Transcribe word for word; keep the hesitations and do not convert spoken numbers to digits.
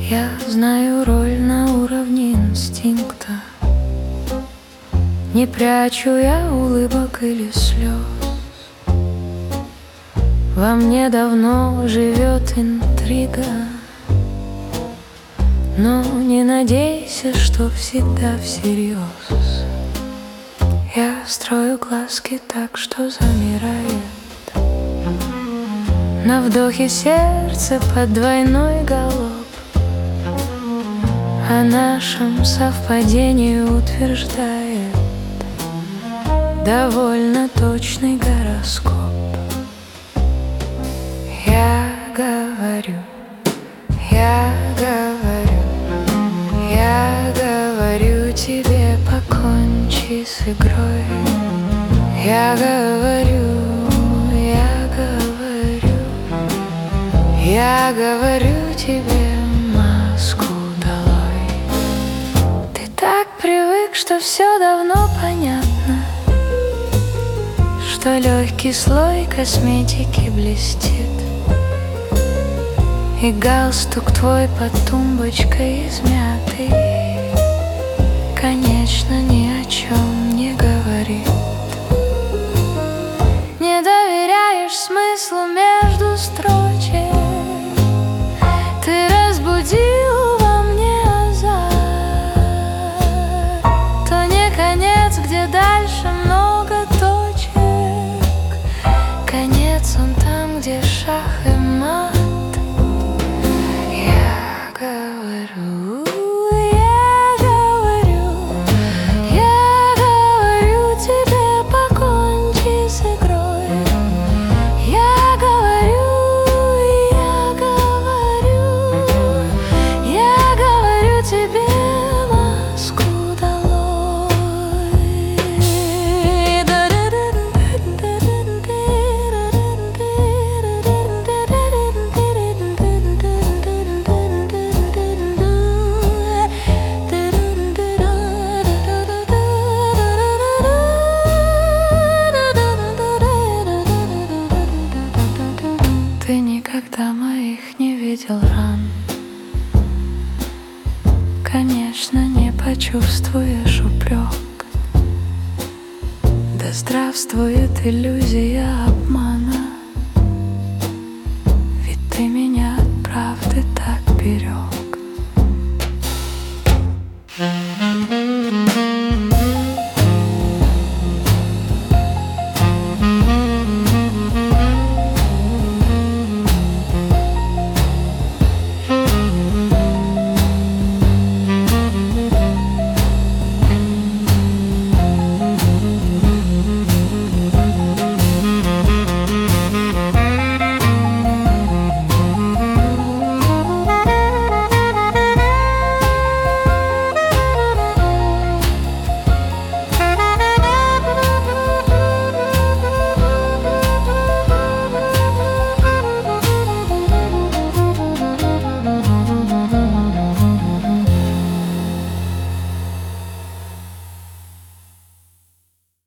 Я знаю роль на уровне инстинкта. Не прячу я улыбок или слез. Во мне давно живет интрига, но не надейся, что всегда всерьез. Я строю глазки так, что замирает на вдохе сердце под двойной галоп. О нашем совпадении утверждает довольно точный гороскоп. Я говорю, я говорю, я говорю тебе, покончи с игрой. Я говорю, я говорю, я говорю тебе, маску долой. Ты так привык, что все давно понятно, что легкий слой косметики блестит, и галстук твой под тумбочкой измятый, конечно, ни о чем не говорит. Не доверяешь смыслу между строчек, ты разбудил во мне азарт. То не конец, где дальше много точек, конец он там, где шах и мат. Я говорю, я говорю, я говорю тебе, покончи с игрой. Я говорю, я говорю, я говорю тебе, маску долой. Ты никогда моих не видел ран, конечно, не почувствуешь упрек. Да здравствует иллюзия.